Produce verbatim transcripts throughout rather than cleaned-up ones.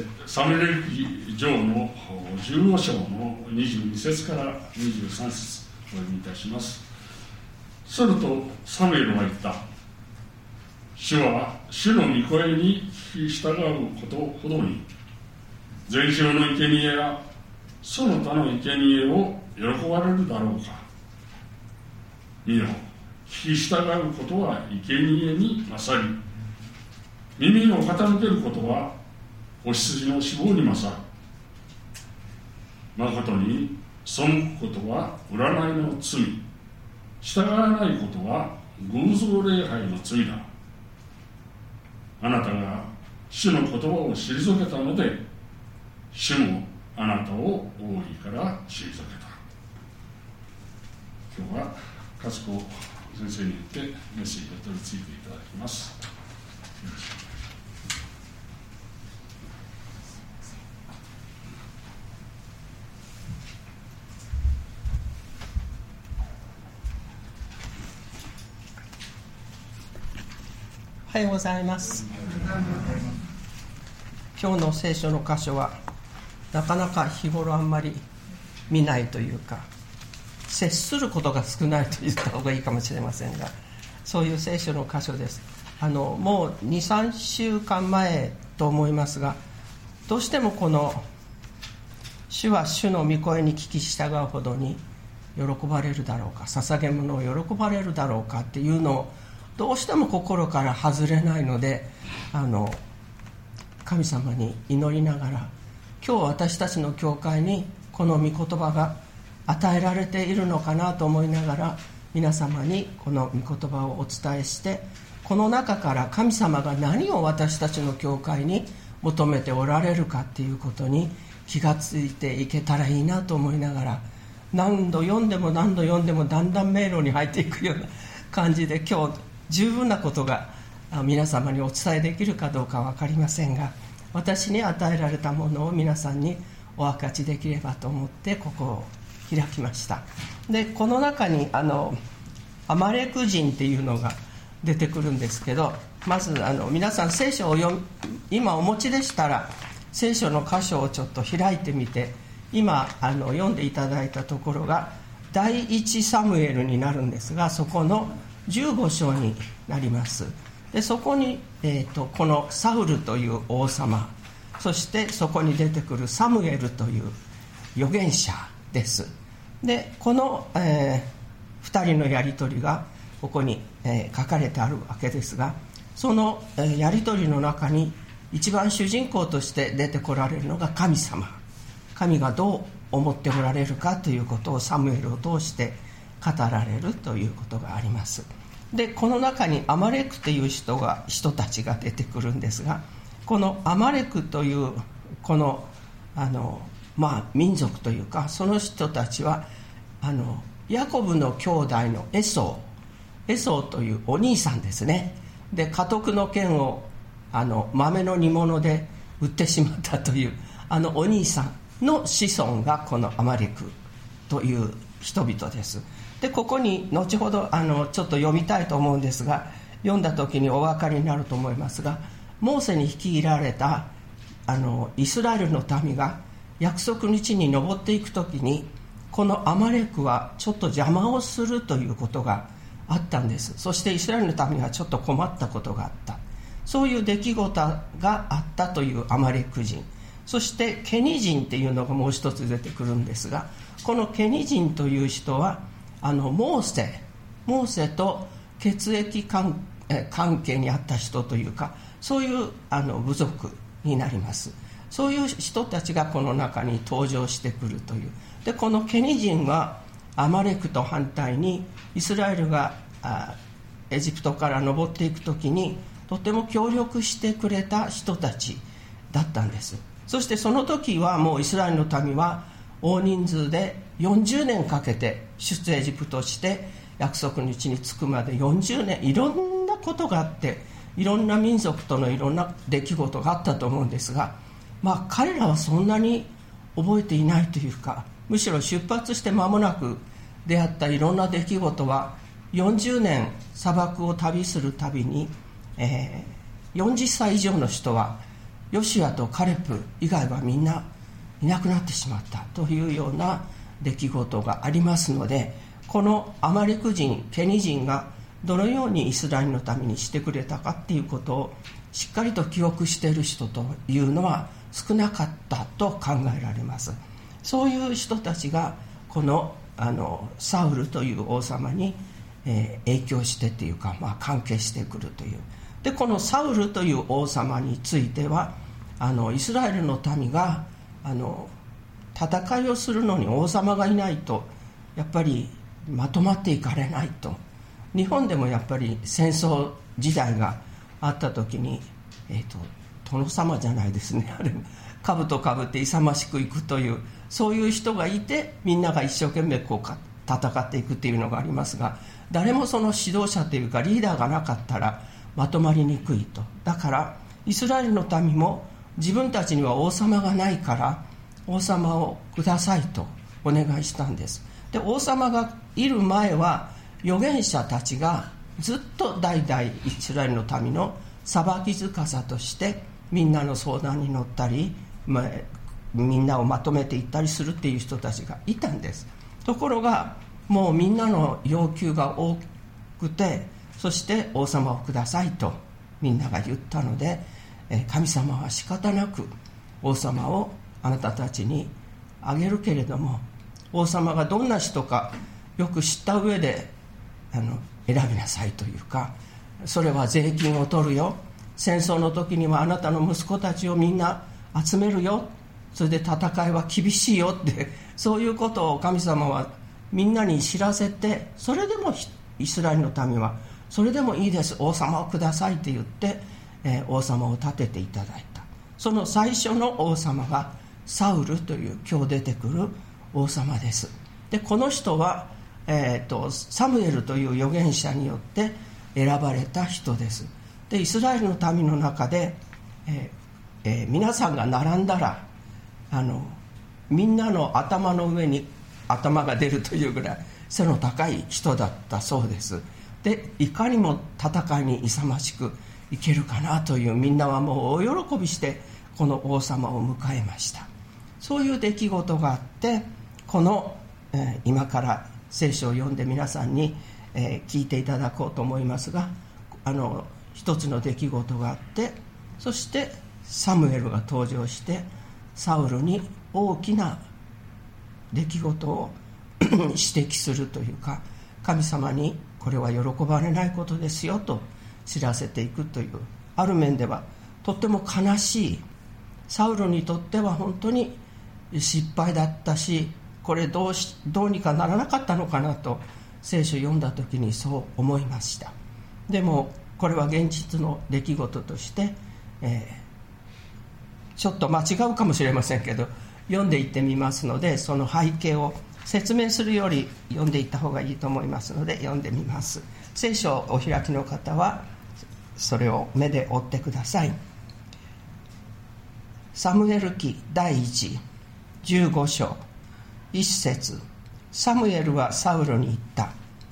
サムエル記上のじゅうご章のにじゅうに節からにじゅうさん節お読みいたします。するとサムエルは言った。主は主の御声に聞き従うことほどに、全焼の生贄やその他の生贄を喜ばれるだろうか。見よ、聞き従うことは生贄に勝り、耳を傾けることは子羊の脂肪に勝る。誠に背くことは占いの罪、従わないことは偶像礼拝の罪だ。あなたが主の言葉を退けたので、主もあなたを王位から退けた。今日は勝子先生によってメッセージを取り次いでいただきます。よろしく。 おはようございます。今日の聖書の箇所はなかなか日頃あんまり見ないというか、接することが少ないと言った方がいいかもしれませんが、そういう聖書の箇所です。あのもう にさんしゅうかんまえと思いますが、どうしてもこの主は主の御声に聞き従うほどに喜ばれるだろうか、捧げ物を喜ばれるだろうかっていうのをどうしても心から外れないので、あの神様に祈りながら、今日私たちの教会にこの御言葉が与えられているのかなと思いながら、皆様にこの御言葉をお伝えして、この中から神様が何を私たちの教会に求めておられるかっていうことに気がついていけたらいいなと思いながら、何度読んでも何度読んでもだんだん迷路に入っていくような感じで、今日十分なことが皆様にお伝えできるかどうか分かりませんが、私に与えられたものを皆さんにお分かちできればと思ってここを開きました。でこの中にあのアマレク人っていうのが出てくるんですけど、まずあの皆さん聖書を読今お持ちでしたら聖書の箇所をちょっと開いてみて、今あの読んでいただいたところが第一サムエルになるんですが、そこのじゅうご章になります。でそこに、えーと、このサウルという王様、そしてそこに出てくるサムエルという預言者です。でこの、えー、ふたりのやり取りがここに、えー、書かれてあるわけですが、その、えー、やり取りの中に一番主人公として出てこられるのが神様。神がどう思っておられるかということをサムエルを通して語られるということがあります。でこの中にアマレクという人が人たちが出てくるんですが、このアマレクというこのあの、まあ、民族というか、その人たちはあのヤコブの兄弟のエソーエソーというお兄さんですね。で家督の剣をあの豆の煮物で売ってしまったというあのお兄さんの子孫がこのアマレクという人々です。でここに後ほどあのちょっと読みたいと思うんですが、読んだ時にお分かりになると思いますが、モーセに率いられたあのイスラエルの民が約束の地に登っていく時に、このアマレクはちょっと邪魔をするということがあったんです。そしてイスラエルの民はちょっと困ったことがあった、そういう出来事があったというアマレク人、そしてケニ人っていうのがもう一つ出てくるんですが、このケニ人という人はあのモーセモーセと血液 関, 関係にあった人というか、そういうあの部族になります。そういう人たちがこの中に登場してくるという。でこのケニ人はアマレクと反対にイスラエルがあエジプトから登っていく時にとても協力してくれた人たちだったんです。そしてその時はもうイスラエルの民は大人数でよんじゅうねんかけて出エジプトして約束の地に着くまでよんじゅうねん、いろんなことがあって、いろんな民族とのいろんな出来事があったと思うんですが、まあ彼らはそんなに覚えていないというか、むしろ出発して間もなく出会ったいろんな出来事はよんじゅうねん砂漠を旅するたびに、えー、よんじゅっさい以上の人はヨシュアとカレプ以外はみんないなくなってしまったというような出来事がありますので、このアマレク人、ケニ人がどのようにイスラエルのためにしてくれたかっていうことをしっかりと記憶している人というのは少なかったと考えられます。そういう人たちがこの、あのサウルという王様に、えー、影響してというか、まあ、関係してくるという。でこのサウルという王様については、あのイスラエルの民があの戦いをするのに王様がいないとやっぱりまとまっていかれないと。日本でもやっぱり戦争時代があった時に、えーと、殿様じゃないですね、あれ兜かぶって勇ましくいくという、そういう人がいてみんなが一生懸命こうか戦っていくっていうのがありますが、誰もその指導者というかリーダーがなかったらまとまりにくいと。だからイスラエルの民も自分たちには王様がないから王様をくださいとお願いしたんです。で王様がいる前は預言者たちがずっと代々イスラエルの民の裁き司としてみんなの相談に乗ったり、まあ、みんなをまとめていったりするっていう人たちがいたんです。ところがもうみんなの要求が多くて、そして王様をくださいとみんなが言ったので、神様は仕方なく王様をあなたたちにあげるけれども、王様がどんな人かよく知った上であの選びなさいというか、それは税金を取るよ、戦争の時にはあなたの息子たちをみんな集めるよ、それで戦いは厳しいよって、そういうことを神様はみんなに知らせて、それでもイスラエルの民はそれでもいいです、王様をくださいって言って、えー、王様を立てていただいた。その最初の王様がサウルという今日出てくる王様です。でこの人は、えー、とサムエルという預言者によって選ばれた人です。でイスラエルの民の中で、えーえー、皆さんが並んだらあのみんなの頭の上に頭が出るというぐらい背の高い人だったそうです。でいかにも戦いに勇ましくいけるかなという、みんなはもう大喜びしてこの王様を迎えました。そういう出来事があって、この、えー、今から聖書を読んで皆さんに、えー、聞いていただこうと思いますが、あの一つの出来事があって、そしてサムエルが登場してサウルに大きな出来事を指摘するというか、神様にこれは喜ばれないことですよと知らせていくという、ある面ではとっても悲しい、サウルにとっては本当に失敗だったし、これどうしどうにかならなかったのかなと聖書を読んだ時にそう思いました。でもこれは現実の出来事として、えー、ちょっと間違うかもしれませんけど読んでいってみますので、その背景を説明するより読んでいった方がいいと思いますので読んでみます。聖書をお開きの方はそれを目で追ってください。サムエル記第一じゅうご章一節、サムエルはサウルに言った。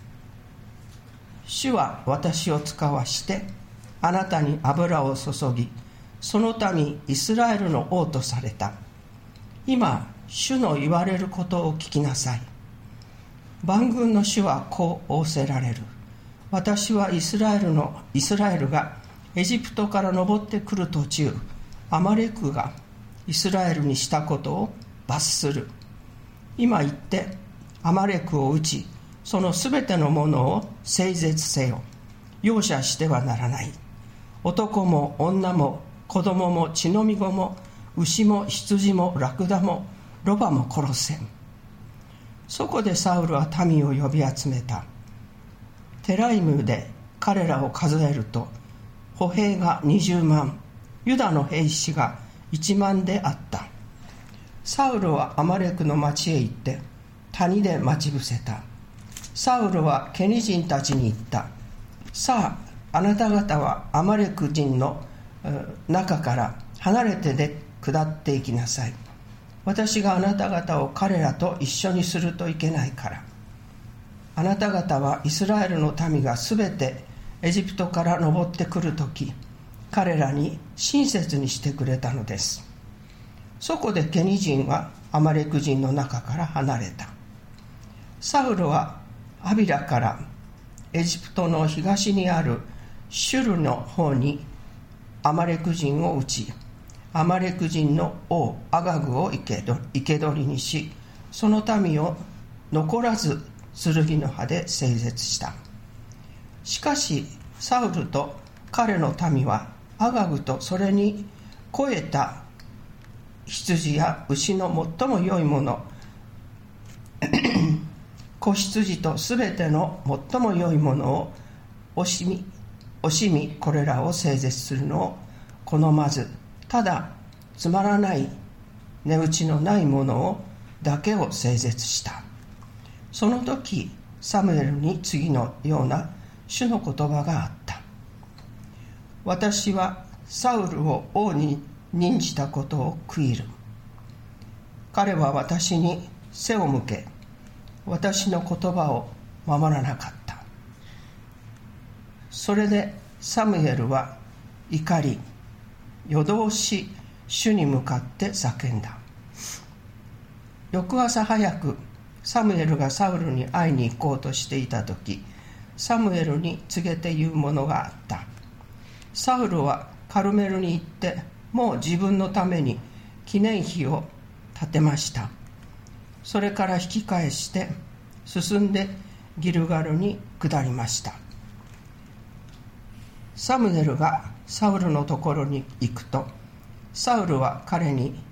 主は私を使わしてあなたに油を注ぎ、その民イスラエルの王とされた。今主の言われることを聞きなさい。万軍の主はこう仰せられる。私はイスラエルのイスラエルがエジプトから登ってくる途中、アマレクがイスラエルにしたことを罰する。今言ってアマレクを討ち、そのすべてのものを整絶せよ。容赦してはならない。男も女も子供も血のみ子も牛も羊もラクダもロバも殺せん。そこでサウルは民を呼び集めた。テライムで彼らを数えると、歩兵がにじゅうまん、ユダの兵士がいちまんであった。サウルはアマレクの町へ行って谷で待ち伏せた。サウルはケニ人たちに言った。さあ、あなた方はアマレク人の中から離れてで下っていきなさい。私があなた方を彼らと一緒にするといけないから。あなた方はイスラエルの民がすべてエジプトから登ってくるとき、 彼らに親切にしてくれたのです。そこでケニ人はアマレク人の中から離れた。サウルはアビラからエジプトの東にあるシュルの方にアマレク人を討ち、アマレク人の王アガグを生け捕りにし、その民を残らず剣の刃で整絶した。しかしサウルと彼の民はアガグとそれに肥えた羊や牛の最も良いもの子羊とすべての最も良いものを惜しみ惜しみこれらを整絶するのを好まず、ただつまらない値打ちのないものをだけを整絶した。その時サムエルに次のような主の言葉があった。私はサウルを王に任じたことを悔いる。彼は私に背を向け、私の言葉を守らなかった。それでサムエルは怒り、夜通し主に向かって叫んだ。翌朝早くサムエルがサウルに会いに行こうとしていた時、サムエルに告げて言うものがあった。サウルはカルメルに行って、もう自分のために記念碑を建てました。それから引き返して進んでギルガルに下りました。サムエルがサウルのところに行くと、サウルは彼に言った。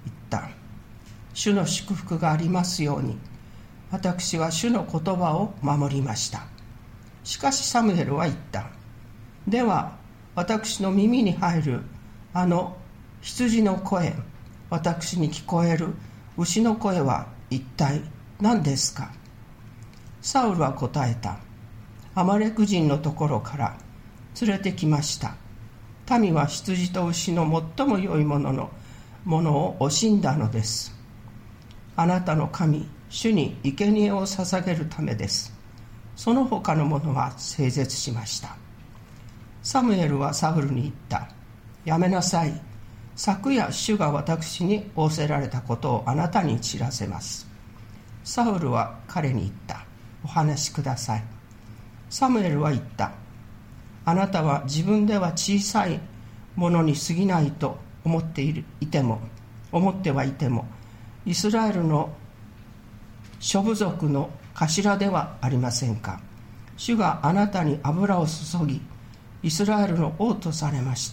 主の祝福がありますように。私は主の言葉を守りました。しかしサムエルは言った。では私の耳に入るあの羊の声、私に聞こえる牛の声は一体何ですか。サウルは答えた。アマレク人のところから連れてきました。民は羊と牛の最も良いもののものを惜しんだのです。あなたの神主に生贄を捧げるためです。その他のものは整絶しました。サムエルはサウルに言った。やめなさい。昨夜主が私に仰せられたことをあなたに知らせます。サウルは彼に言った。お話しください。サムエルは言った。あなたは自分では小さいものに過ぎないと思っているいても思ってはいても、イスラエルの諸部族の頭ではありませんか。主があなたに油を注ぎ、イスラエルの王とされました。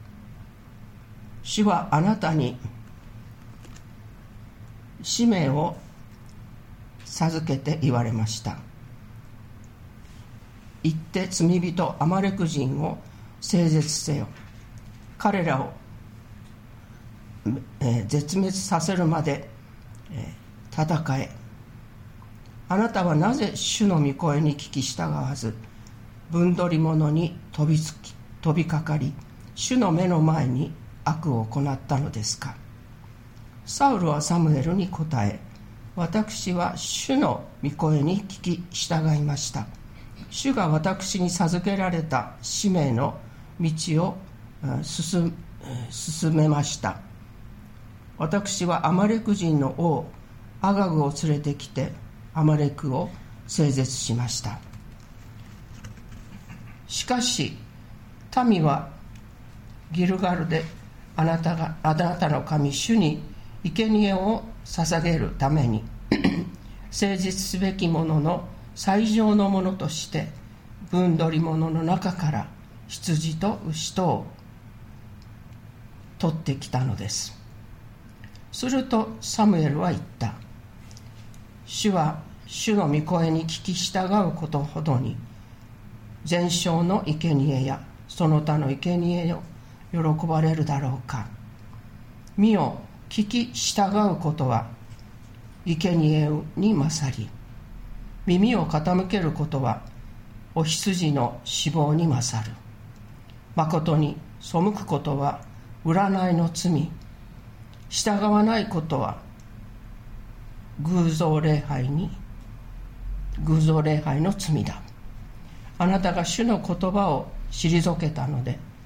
主はあなたに使命を授けて言われました。行って罪人アマレク人を整絶せよ。彼らを、えー、絶滅させるまで、えー、戦え。あなたはなぜ主の御声に聞き従わず、分取り物に飛びつき飛びかかり、主の目の前に悪を行ったのですか。サウルはサムエルに答え、私は主の御声に聞き従いました。主が私に授けられた使命の道を進、進めました。私はアマレク人の王アガグを連れてきてアマレクを整絶しました。しかし民はギルガルであなたがあなたの神主に生贄を捧げるために誠実すべきものの最上のものとして分取り物の中から羊と牛とを取ってきたのです。するとサムエルは言った。主は主の御声に聞き従うことほどに全焼の生贄やその他の生贄を喜ばれるだろうか。見よ、聞き従うことは生贄に勝り、耳を傾けることはお羊の脂肪に勝る。まことに背くことは占いの罪、従わないことは偶像礼拝に偶像礼拝の罪だ。あなたが主の言葉を退けたので、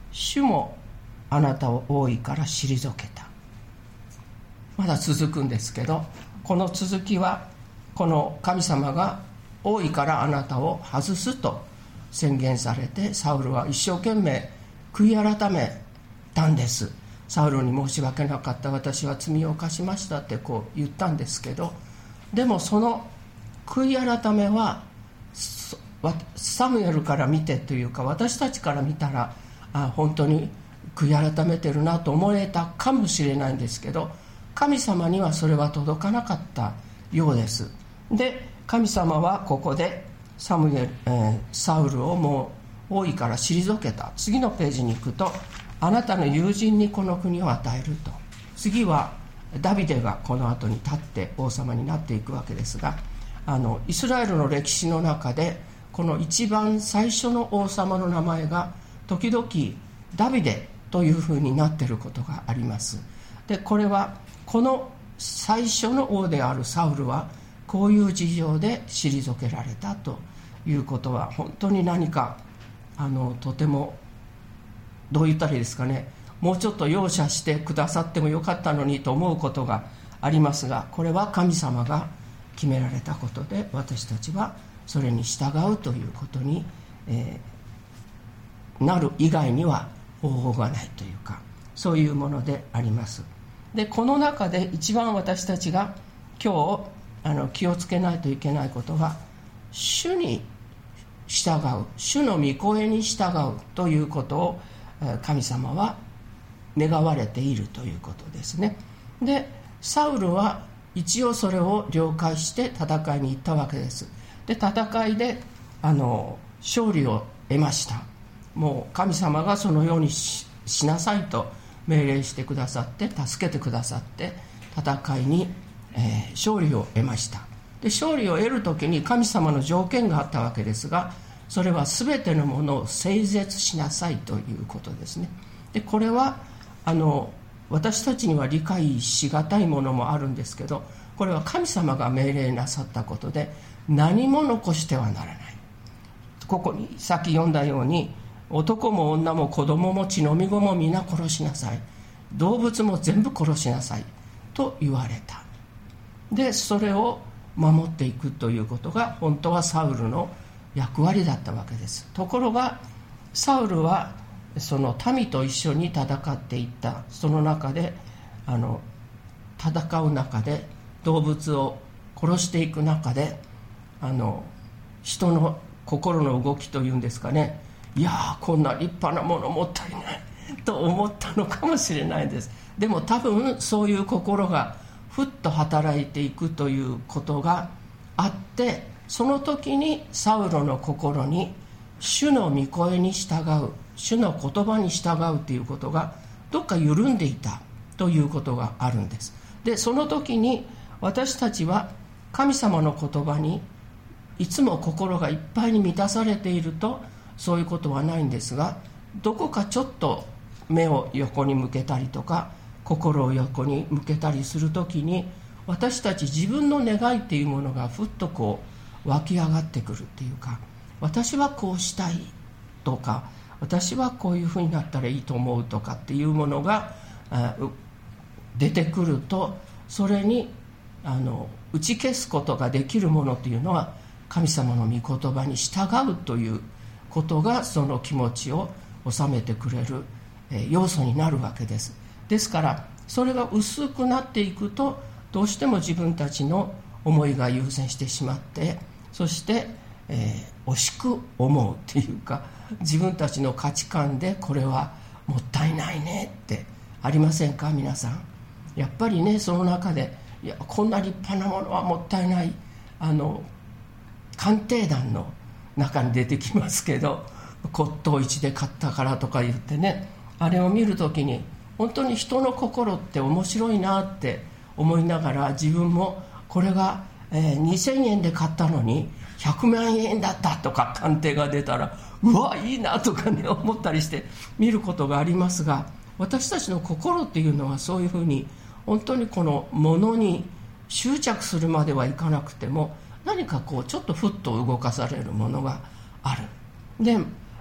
主もあなたを王位から退けた。まだ続くんですけど、この続きはこの神様が王位からあなたを外すと宣言されて、サウルは一生懸命悔い改めたんです。サウルに申し訳なかった、私は罪を犯しましたってこう言ったんですけど、でもその悔い改めはサムエルから見てというか、私たちから見たらあ本当に悔い改めてるなと思えたかもしれないんですけど、神様にはそれは届かなかったようです。で、神様はここでサムエル、えー、サウルをもう王位から退けた。次のページに行くと、あなたの友人にこの国を与えると。次はダビデがこの後に立って王様になっていくわけですが、あのイスラエルの歴史の中でこの一番最初の王様の名前が時々ダビデというふうになっていることがあります。で、これはこの最初の王であるサウルはこういう事情で退けられたということは、本当に何かあのとてもどう言ったらいいですかね、もうちょっと容赦してくださってもよかったのにと思うことがありますが、これは神様が決められたことで、私たちはそれに従うということに、えー、なる以外には方法がないというか、そういうものであります。で、この中で一番私たちが今日あの気をつけないといけないことは、主に従う、主の御声に従うということを神様は願われているということですね。で、サウルは一応それを了解して戦いに行ったわけです。で、戦いであの勝利を得ました。もう神様がそのように し, しなさいと命令してくださって、助けてくださって戦いに、えー、勝利を得ました。で、勝利を得るときに神様の条件があったわけですが、それは全てのものを整絶しなさいということですね。で、これはあの私たちには理解しがたいものもあるんですけど、これは神様が命令なさったことで、何も残してはならない。ここにさっき読んだように、男も女も子供も血のみ子も皆殺しなさい、動物も全部殺しなさいと言われた。で、それを守っていくということが本当はサウルの役割だったわけです。ところがサウルはその民と一緒に戦っていった。その中であの戦う中で、動物を殺していく中で、あの人の心の動きというんですかね、いやーこんな立派なものもったいないと思ったのかもしれないです。でも多分そういう心がふっと働いていくということがあって、その時にサウロの心に主の御声に従う、主の言葉に従うということがどっか緩んでいたということがあるんです。で、その時に私たちは神様の言葉にいつも心がいっぱいに満たされているとそういうことはないんですが、どこかちょっと目を横に向けたりとか心を横に向けたりするときに、私たち自分の願いっていうものがふっとこう湧き上がってくるっていうか、私はこうしたいとか、私はこういうふうになったらいいと思うとかっていうものが出てくると、それにあの打ち消すことができるものっていうのは神様の御言葉に従うということが、その気持ちを収めてくれる要素になるわけです。ですからそれが薄くなっていくと、どうしても自分たちの思いが優先してしまって、そして、えー、惜しく思うっていうか、自分たちの価値観でこれはもったいないねってありませんか皆さん。やっぱりね、その中でいやこんな立派なものはもったいない、あの鑑定団の中に出てきますけど、骨董市で買ったからとか言ってね、あれを見るときに本当に人の心って面白いなって思いながら、自分もこれが、えー、にせんえんで買ったのにひゃくまんえんだったとか鑑定が出たら、うわいいなとかね思ったりして見ることがありますが、私たちの心っていうのはそういうふうに本当にこのものに執着するまではいかなくても、何かこうちょっとふっと動かされるものがある。で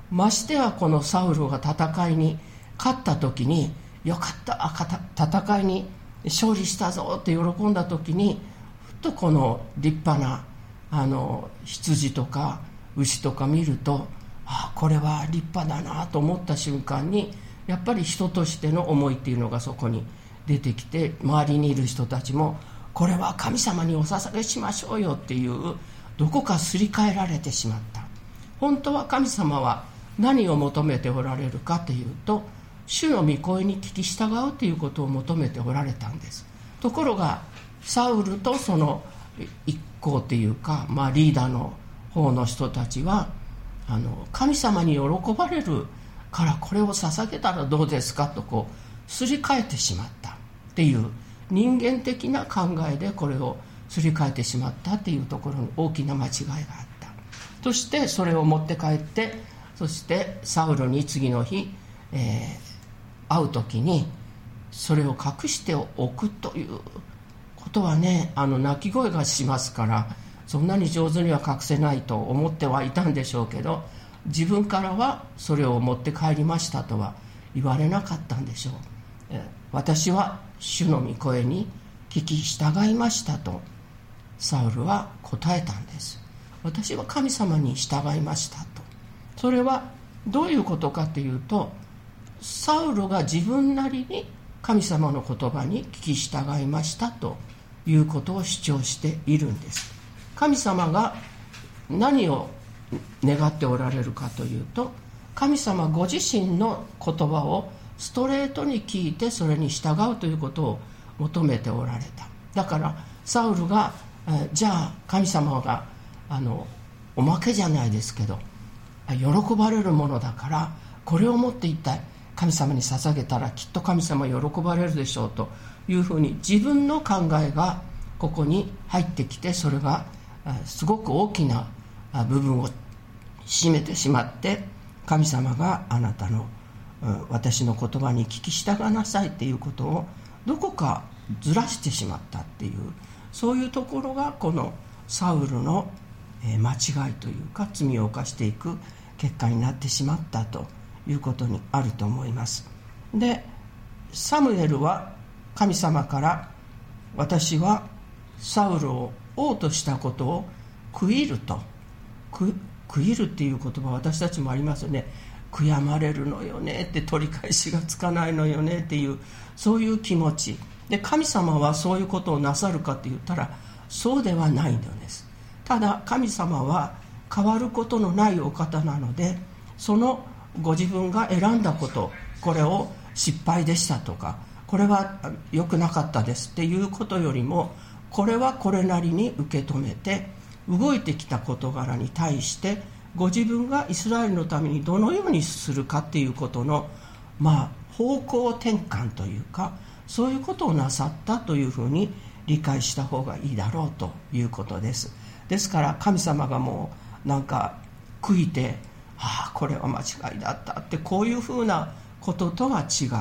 ましてやこのサウルが戦いに勝った時に、よかった、戦いに勝利したぞって喜んだ時に、ふっとこの立派なあの羊とか牛とか見ると、あこれは立派だなと思った瞬間に、やっぱり人としての思いっていうのがそこに出てきて、周りにいる人たちもこれは神様にお捧げしましょうよっていう、どこかすり替えられてしまった。本当は神様は何を求めておられるかというと、主の御声に聞き従うということを求めておられたんです。ところがサウルとその一行というか、まあ、リーダーの方の人たちは、あの神様に喜ばれるからこれを捧げたらどうですかとこうすり替えてしまったっていう、人間的な考えでこれをすり替えてしまったっていうところに大きな間違いがあった。そしてそれを持って帰って、そしてサウルに次の日、えー、会う時にそれを隠しておくということはね、あの泣き声がしますから、そんなに上手には隠せないと思ってはいたんでしょうけど、自分からはそれを持って帰りましたとは言われなかったんでしょう。え私は主の御声に聞き従いましたとサウルは答えたんです。私は神様に従いましたと。それはどういうことかというと、サウルが自分なりに神様の言葉に聞き従いましたということを主張しているんです。神様が何を願っておられるかというと、神様ご自身の言葉をストレートに聞いてそれに従うということを求めておられた。だからサウルがえじゃあ神様があのおまけじゃないですけど喜ばれるものだから、これを持って一体神様に捧げたらきっと神様喜ばれるでしょうというふうに、自分の考えがここに入ってきて、それがすごく大きな部分を占めてしまって、神様があなたの私の言葉に聞き従いなさいっていうことをどこかずらしてしまったっていう、そういうところがこのサウルの間違いというか罪を犯していく結果になってしまったということにあると思います。で、サムエルは神様から、私はサウルを王としたことを悔いると、悔いるっていう言葉、私たちもありますよね。悔やまれるのよねって、取り返しがつかないのよねっていう、そういう気持ちで、神様はそういうことをなさるかって言ったらそうではないのです。ただ神様は変わることのないお方なので、そのご自分が選んだこと、これを失敗でしたとか、これは良くなかったですっていうことよりも、これはこれなりに受け止めて、動いてきた事柄に対してご自分がイスラエルのためにどのようにするかっていうことの、まあ方向転換というか、そういうことをなさったというふうに理解した方がいいだろうということです。ですから神様がもうなんか悔いて、ああこれは間違いだったって、こういうふうなこととは違って、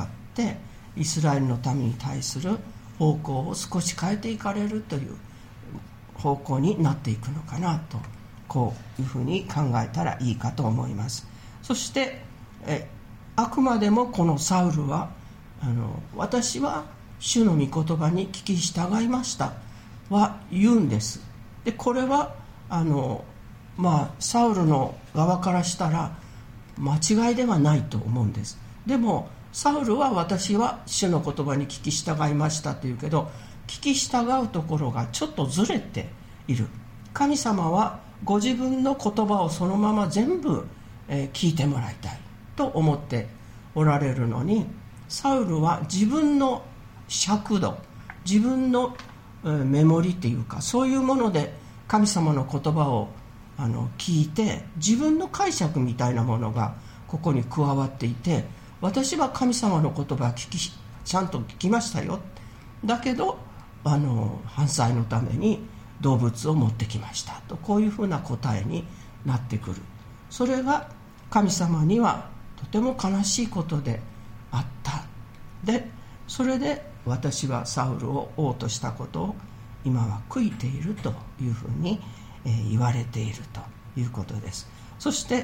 イスラエルの民に対する方向を少し変えていかれるという方向になっていくのかなと、こういうふうに考えたらいいかと思います。そしてえあくまでもこのサウルはあの私は主の御言葉に聞き従いましたは言うんです。でこれはあのまあサウルの側からしたら間違いではないと思うんです。でもサウルは私は主の言葉に聞き従いましたというけど、聞き従うところがちょっとずれている。神様はご自分の言葉をそのまま全部、えー、聞いてもらいたいと思っておられるのに、サウルは自分の尺度、自分の、えー、メモリっていうか、そういうもので神様の言葉をあの聞いて、自分の解釈みたいなものがここに加わっていて、私は神様の言葉を聞きちゃんと聞きましたよ、だけどあの犯罪のために動物を持ってきましたと、こういうふうな答えになってくる。それが神様にはとても悲しいことであった。でそれで私はサウルを王としたことを今は悔いているというふうに、えー、言われているということです。そして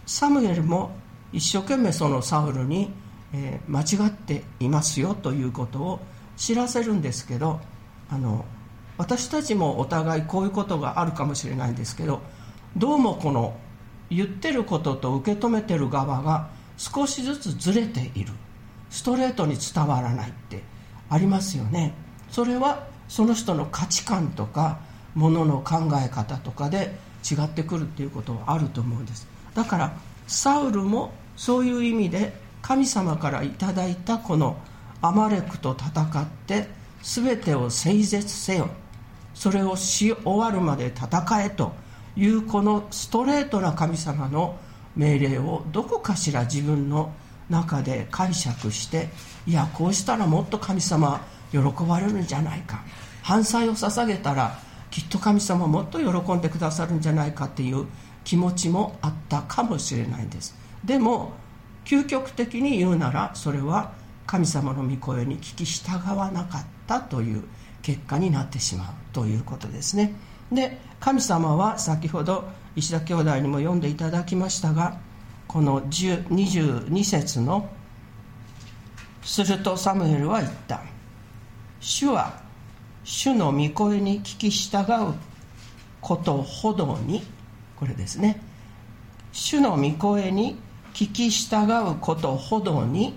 サムエルも一生懸命そのサウルに、えー、間違っていますよということを知らせるんですけど、あの私たちもお互いこういうことがあるかもしれないんですけど、どうもこの言ってることと受け止めてる側が少しずつずれている、ストレートに伝わらないってありますよね。それはその人の価値観とかものの考え方とかで違ってくるっていうことはあると思うんです。だからサウルもそういう意味で神様からいただいたこのアマレクと戦って全てを整絶せよ、それをし終わるまで戦えというこのストレートな神様の命令をどこかしら自分の中で解釈して、いやこうしたらもっと神様喜ばれるんじゃないか、犯罪を捧げたらきっと神様もっと喜んでくださるんじゃないかっていう気持ちもあったかもしれないんです。でも究極的に言うなら、それは神様の御声に聞き従わなかったという結果になってしまうということですね。で、神様は先ほど石田兄弟にも読んでいただきましたが、このにじゅうに節のするとサムエルは言った、主は主の御声に聞き従うことほどに、これですね、主の御声に聞き従うことほどに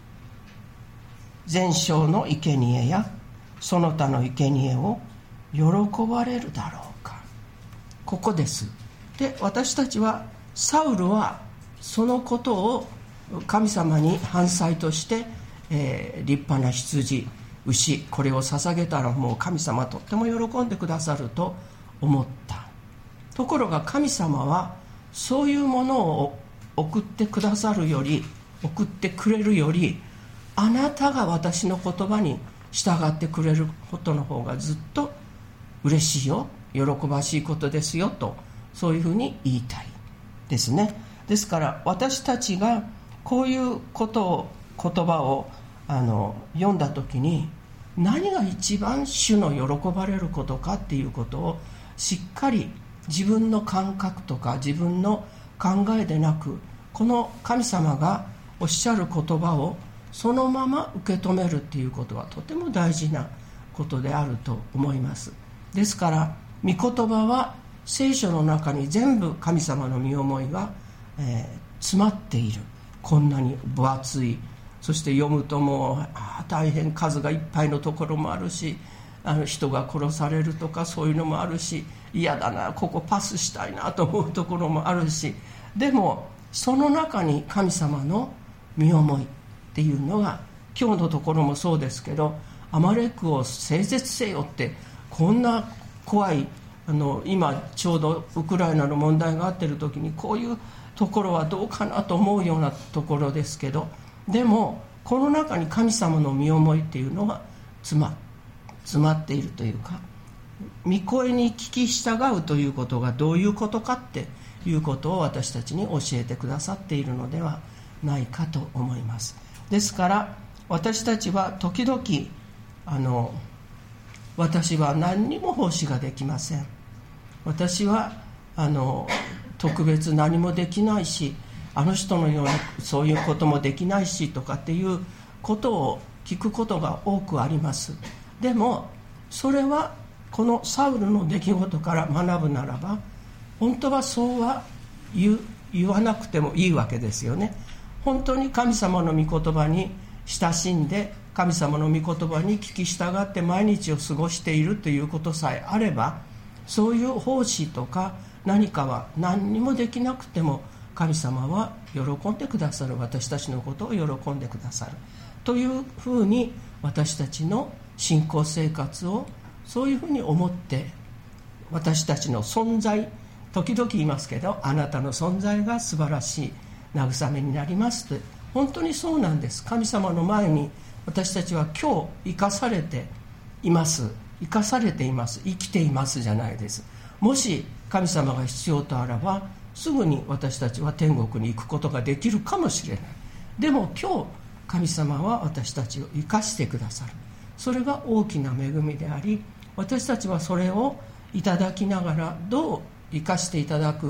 全焼の生贄やその他の生贄を喜ばれるだろうか。ここです。で、私たちはサウルはそのことを神様に犯罪として、えー、立派な羊、牛、これを捧げたらもう神様とっても喜んでくださると思った。ところが神様はそういうものを送ってくださるより、送ってくれるより、あなたが私の言葉に従ってくれることの方がずっと嬉しいよ、喜ばしいことですよと、そういうふうに言いたいですね。ですから私たちがこういうことを、言葉をあの読んだ時に、何が一番主の喜ばれることかっていうことをしっかり自分の感覚とか自分の考えでなく、この神様がおっしゃる言葉をそのまま受け止めるっていうことはとても大事なことであると思います。ですから御言葉は聖書の中に全部神様の御思いが、えー、詰まっている。こんなに分厚い、そして読むともうあ大変数がいっぱいのところもあるし、あの人が殺されるとかそういうのもあるし、嫌だな、ここパスしたいなと思うところもあるし、でもその中に神様の御思いっていうのが、今日のところもそうですけど、アマレクを整絶せよって、こんな怖い、あの今ちょうどウクライナの問題があってる時にこういうところはどうかなと思うようなところですけど、でもこの中に神様の御思いっていうのが詰ま、詰まっているというか、御声に聞き従うということがどういうことかっていうことを私たちに教えてくださっているのではないかと思います。ですから私たちは時々あの私は何にも奉仕ができません、私はあの特別何もできないし、あの人のようにそういうこともできないしとかっていうことを聞くことが多くあります。でもそれはこのサウルの出来事から学ぶならば、本当はそうは 言, 言わなくてもいいわけですよね。本当に神様の御言葉に親しんで、神様の御言葉に聞き従って毎日を過ごしているということさえあれば、そういう奉仕とか何かは何にもできなくても神様は喜んでくださる、私たちのことを喜んでくださるというふうに、私たちの信仰生活をそういうふうに思って、私たちの存在、時々言いますけど、あなたの存在が素晴らしい慰めになりますと、本当にそうなんです。神様の前に私たちは今日生かされています、生かされています、生きていますじゃないです。もし神様が必要とあらば、すぐに私たちは天国に行くことができるかもしれない。でも今日神様は私たちを生かしてくださる、それが大きな恵みであり、私たちはそれをいただきながらどう生かしていただく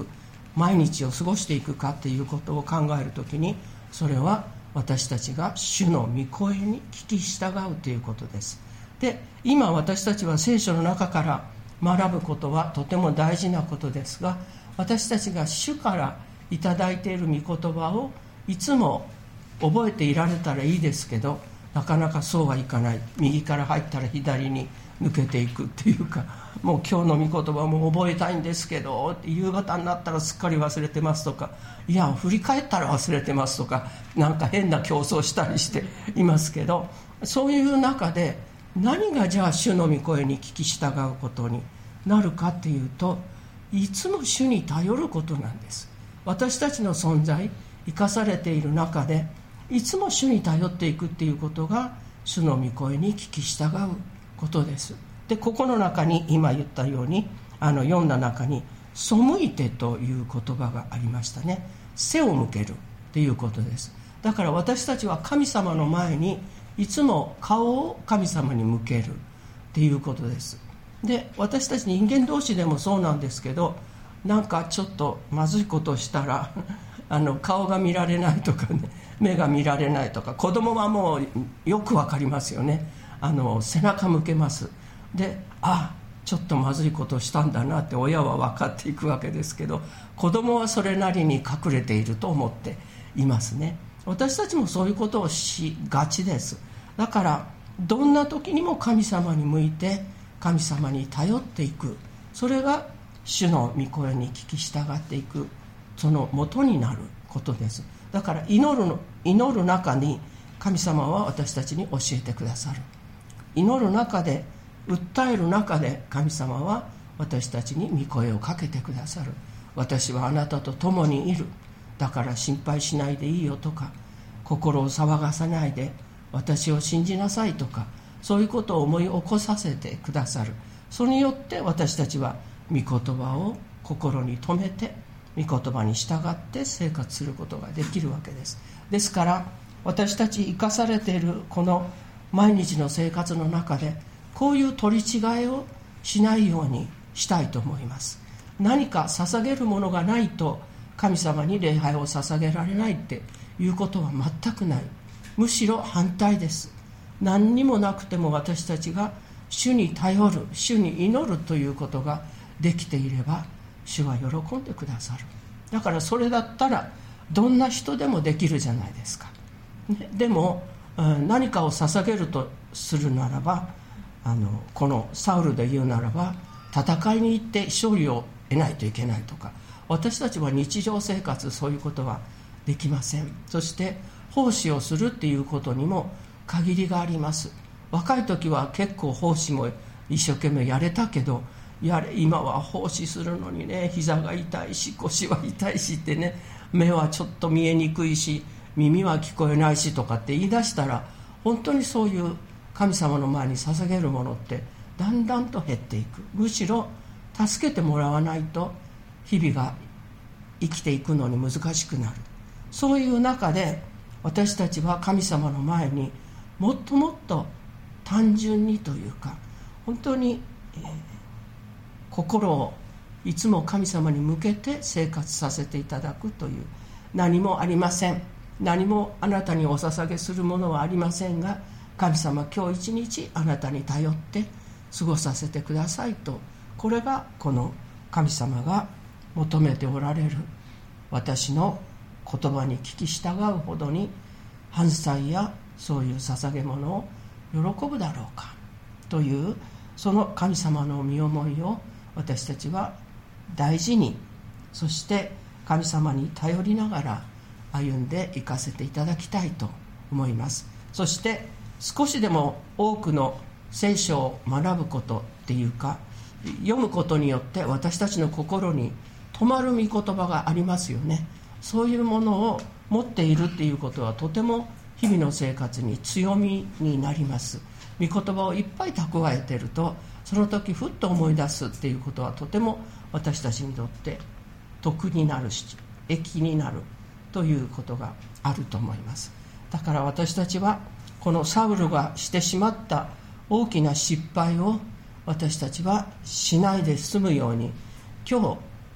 毎日を過ごしていくかということを考えるときに、それは私たちが主の御声に聞き従うということです。で、今私たちは聖書の中から学ぶことはとても大事なことですが、私たちが主からいただいている御言葉をいつも覚えていられたらいいですけど、なかなかそうはいかない。右から入ったら左に抜けていくっていうか、もう今日の御言葉も覚えたいんですけど、夕方になったらすっかり忘れてますとか、いや振り返ったら忘れてますとか、なんか変な競争したりしていますけど、そういう中で何がじゃあ主の御声に聞き従うことになるかっていうと、いつも主に頼ることなんです。私たちの存在、生かされている中でいつも主に頼っていくっていうことが主の御声に聞き従うことです。で、ここの中に今言ったように、あの読んだ中に背いてという言葉がありましたね。背を向けるっていうことです。だから私たちは神様の前にいつも顔を神様に向けるっていうことです。で、私たち人間同士でもそうなんですけど、なんかちょっとまずいことをしたらあの顔が見られないとかね、目が見られないとか、子供はもうよくわかりますよね。あの背中向けます。で、あ、ちょっとまずいことをしたんだなって親は分かっていくわけですけど、子供はそれなりに隠れていると思っていますね。私たちもそういうことをしがちです。だからどんな時にも神様に向いて神様に頼っていく、それが主の御声に聞き従っていくその元になることです。だから祈るの祈る中に神様は私たちに教えてくださる。祈る中で、訴える中で神様は私たちに御声をかけてくださる。私はあなたと共にいる、だから心配しないでいいよとか、心を騒がさないで私を信じなさいとか、そういうことを思い起こさせてくださる。それによって私たちは御言葉を心に留めて、御言葉に従って生活することができるわけです。ですから私たち生かされているこの毎日の生活の中で、こういう取り違えをしないようにしたいと思います。何か捧げるものがないと神様に礼拝を捧げられないっていうことは全くない。むしろ反対です。何にもなくても私たちが主に頼る、主に祈るということができていれば、主は喜んでくださる。だからそれだったらどんな人でもできるじゃないですか。でも何かを捧げるとするならば、あのこのサウルで言うならば、戦いに行って勝利を得ないといけないとか、私たちは日常生活そういうことはできません。そして奉仕をするっていうことにも限りがあります。若い時は結構奉仕も一生懸命やれたけど、やれ今は奉仕するのにね、膝が痛いし腰は痛いしってね、目はちょっと見えにくいし耳は聞こえないしとかって言い出したら、本当にそういう神様の前に捧げるものってだんだんと減っていく。むしろ助けてもらわないと日々が生きていくのに難しくなる。そういう中で私たちは神様の前にもっともっと単純にというか、本当に、えー、心をいつも神様に向けて生活させていただくという、何もありません、何もあなたにお捧げするものはありませんが、神様今日一日あなたに頼って過ごさせてくださいと、これがこの神様が求めておられる、私の言葉に聞き従うほどに犯罪やそういう捧げ物を喜ぶだろうかという、その神様の身思いを私たちは大事に、そして神様に頼りながら歩んでいかせていただきたいと思います。そして少しでも多くの聖書を学ぶことっていうか、読むことによって私たちの心に止まる御言葉がありますよね。そういうものを持っているっていうことはとても日々の生活に強みになります。御言葉をいっぱい蓄えていると、その時ふっと思い出すっていうことはとても私たちにとって得になるし益になるということがあると思います。だから私たちはこのサウルがしてしまった大きな失敗を私たちはしないで済むように、今日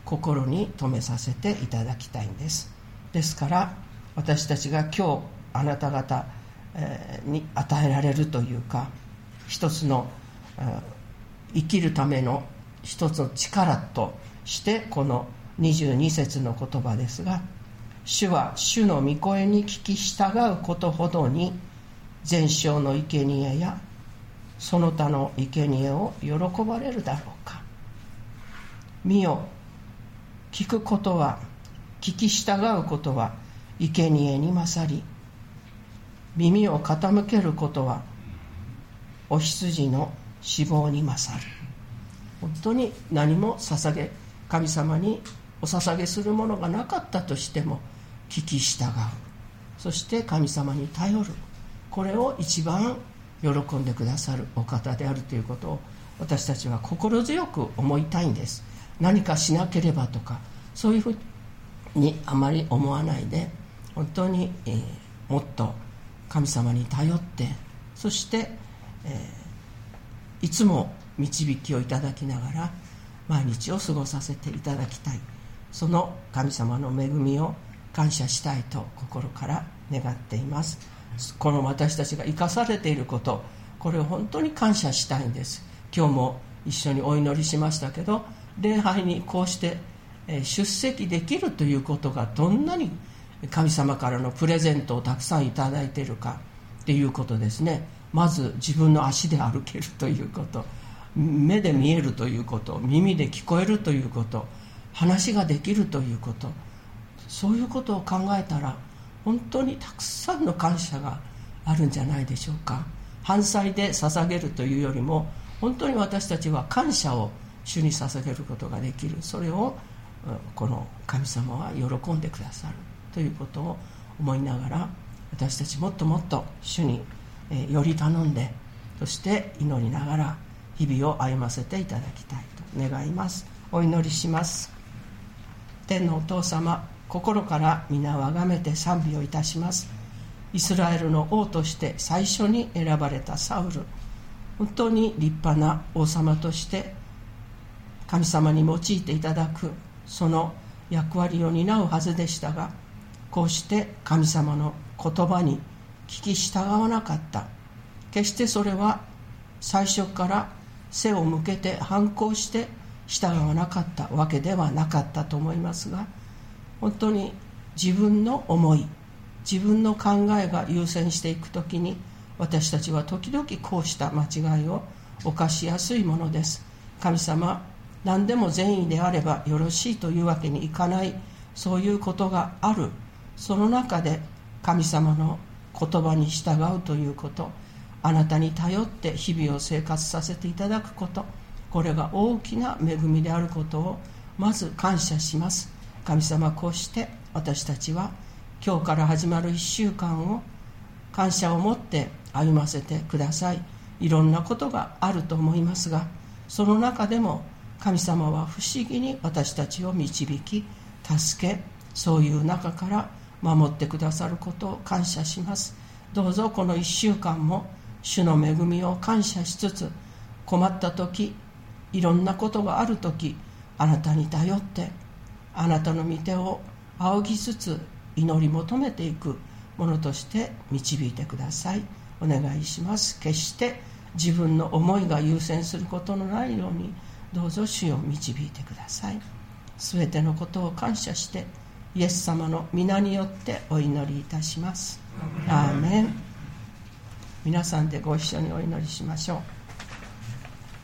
心に留めさせていただきたいんです。ですから私たちが今日あなた方に与えられるというか、一つの生きるための一つの力としてこのにじゅうに節の言葉ですが、主は主の御声に聞き従うことほどに全焼の生贄やその他の生贄を喜ばれるだろうか。見よ、聞くことは、聞き従うことは生贄に勝り、耳を傾けることはお羊の脂肪に勝る。本当に何も捧げ神様にお捧げするものがなかったとしても聞き従う、そして神様に頼る、これを一番喜んでくださるお方であるということを私たちは心強く思いたいんです。何かしなければとかそういうふうにあまり思わないで、本当に、えー、もっと神様に頼って、そして、えー、いつも導きをいただきながら毎日を過ごさせていただきたい、その神様の恵みを感謝したいと心から願っています。この私たちが生かされていること、これを本当に感謝したいんです。今日も一緒にお祈りしましたけど、礼拝にこうして出席できるということがどんなに神様からのプレゼントをたくさんいただいているかっていうことですね。まず自分の足で歩けるということ、目で見えるということ、耳で聞こえるということ、話ができるということ、そういうことを考えたら本当にたくさんの感謝があるんじゃないでしょうか。飯祭で捧げるというよりも本当に私たちは感謝を主に捧げることができる、それをこの神様は喜んでくださるということを思いながら、私たちもっともっと主により頼んで、そして祈りながら日々を歩ませていただきたいと願います。お祈りします。天のお父様、心から皆をあがめて賛美をいたします。イスラエルの王として最初に選ばれたサウル、本当に立派な王様として神様に用いていただくその役割を担うはずでしたが、こうして神様の言葉に聞き従わなかった。決してそれは最初から背を向けて反抗して従わなかったわけではなかったと思いますが、本当に自分の思い、自分の考えが優先していくときに、私たちは時々こうした間違いを犯しやすいものです。神様、何でも善意であればよろしいというわけにいかない、そういうことがある。その中で神様の言葉に従うということ、あなたに頼って日々を生活させていただくこと、これが大きな恵みであることをまず感謝します。神様、こうして私たちは今日から始まるいっしゅうかんを感謝を持って歩ませてください。いろんなことがあると思いますが、その中でも神様は不思議に私たちを導き助け、そういう中から守ってくださることを感謝します。どうぞこのいっしゅうかんも主の恵みを感謝しつつ、困った時、いろんなことがある時、あなたに頼ってあなたの御手を仰ぎつつ祈り求めていくものとして導いてください。お願いします。決して自分の思いが優先することのないように、どうぞ主を導いてください。すべてのことを感謝してイエス様の皆によってお祈りいたします。アーメン。皆さんでご一緒にお祈りしましょう。